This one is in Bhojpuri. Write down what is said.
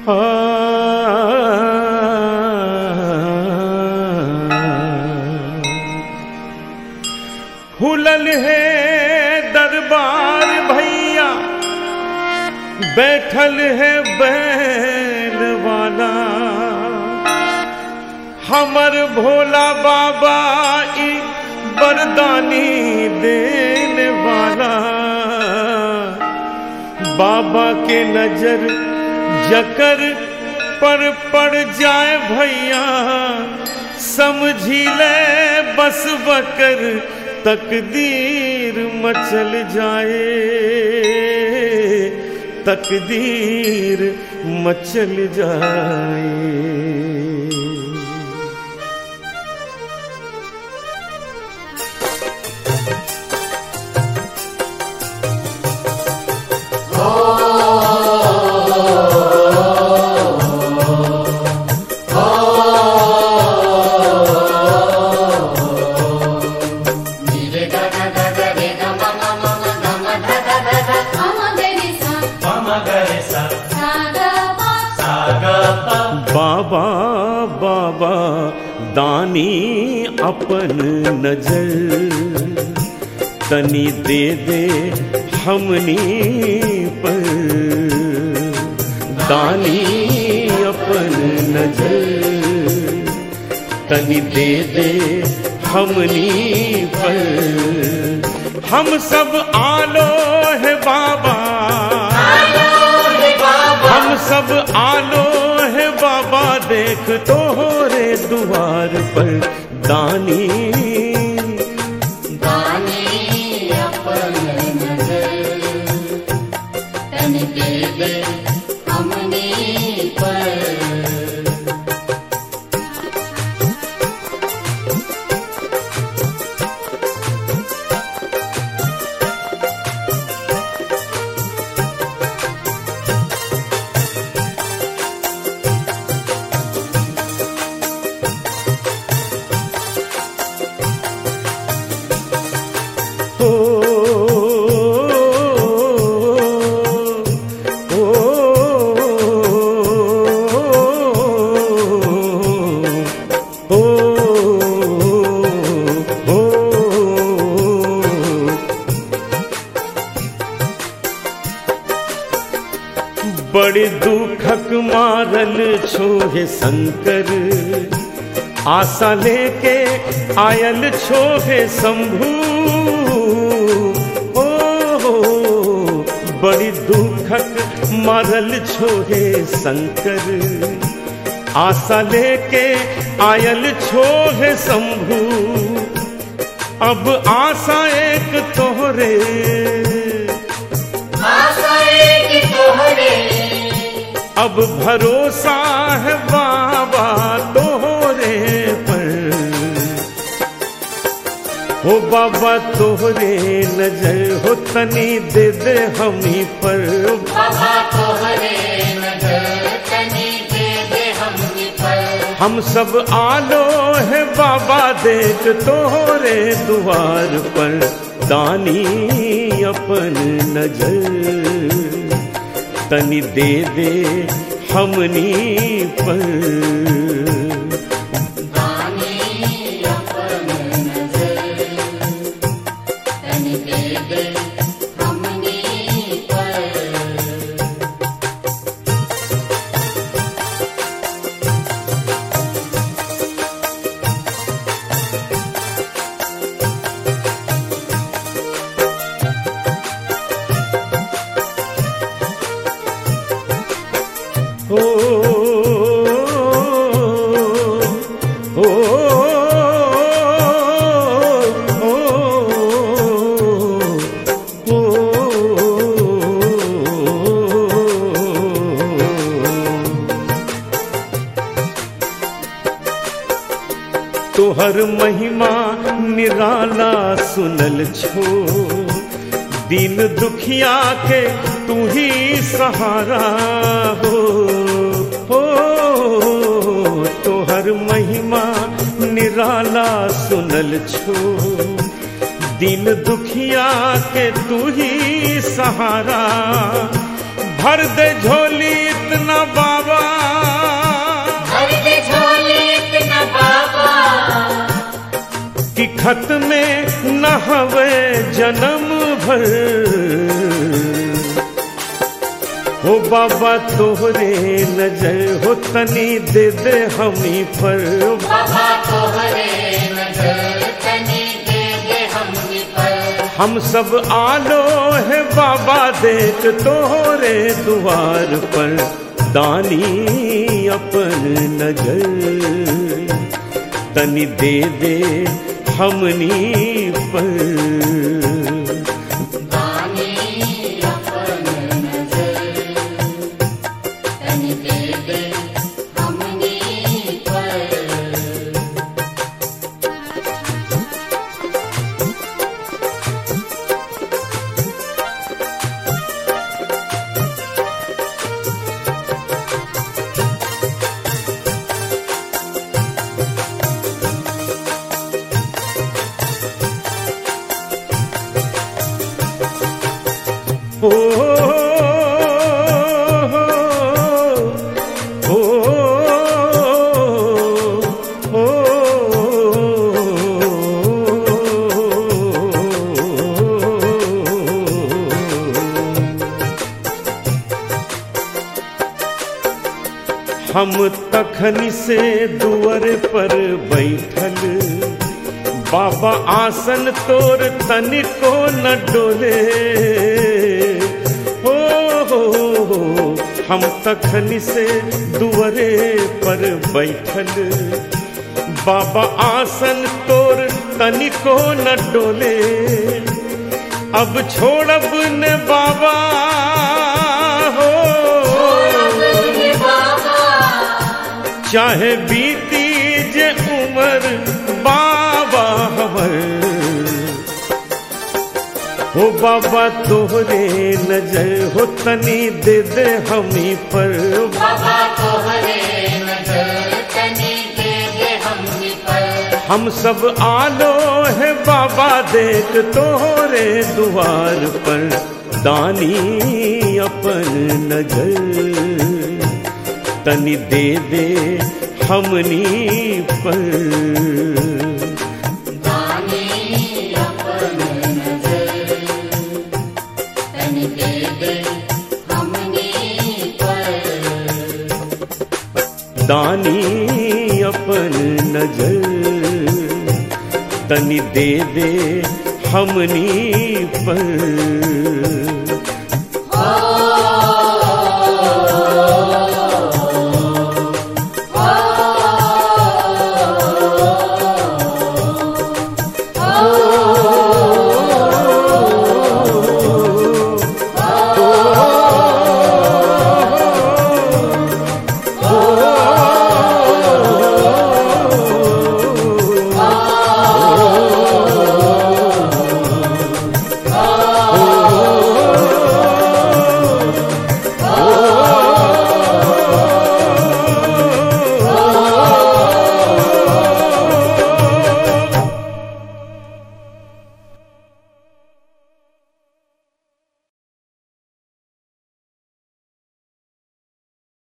हुलल है दरबार भैया, बैठल है बैल वाला, हमर भोला बाबा ई बरदानी देने वाला। बाबा के नजर जकर पर पड़ जाए भैया, समझी ले बस बकर तकदीर मचल जाए, तकदीर मचल जाए। बाबा बाबा दानी अपन नजर तनी दे दे हमनी पर, दानी अपन नजर तनी दे दे हमनी पर। हम सब आलो है बाबा, हम सब आलो है बाबा, देख तोहरे द्वार पर दानी, दानी अपन नजर तनी दे दे हमनी पर। बड़े दुखक मारल छोहे शंकर, आशा लेके आयल छोहे शंभू। ओ बड़ी दुखक मारल छोहे शंकर, आशा लेके आयल छोहे शंभू। अब आशा एक तोहरे, आशा एक तोहरे, अब भरोसा है बाबा तोहरे पर। हो बाबा तोहरे नजर हो तनी दे दे हमी पर, बाबा तोहरे नजर तनी दे दे हमनी पर। हम सब आलो है बाबा, देख तोहरे द्वार पर दानी अपन नजर तनी दे दे हमनी पर। दानी अपन नजर तनी दे दे हमनी पर। ओ ओ ओ तोहर महिमा निराला सुनल छो, दीन दुखिया के तू ही सहारा हो। तोहर महिमा निराला सुनल छो, दीन दुखिया के तू ही सहारा। भर दे झोली इतना बाबा, भर दे झोली इतना बाबा, कि खत में न हवे जन्म भर। हो बाबा तोहरे नजर हो तनी दे दे हमी पर। बाबा तोहरे नजर तनी दे दे हमनी पर। हम सब आलो है बाबा देख तोहरे द्वार पर। दानी अपन नजर तनी दे दे हमनी पर। दानी अपन नजर तनी दे दे हमनी पर। ओ ओ ओ हम तखनी से दुअर पर बैठल, बाबा आसन तोर तनिको न डोले। हो हम तखनी से दुअरे पर बैठल, बाबा आसन तोर तनिको न डोले। अब छोड़ब न बाबा हो, चाहे बीती जे उम्र बाबा हमर। हो बाबा तोहरे नजर हो तनी दे दे हमी पर। बाबा तोहरे नजर तनी दे दे हमनी पर। हम सब आलो है बाबा देख तोहरे द्वार पर। दानी अपन नजर तनी दे दे हमनी पर। दानी अपन नजर तनी दे दे हमनी पर। दानी अपन नजर तनी दे दे हमनी पर।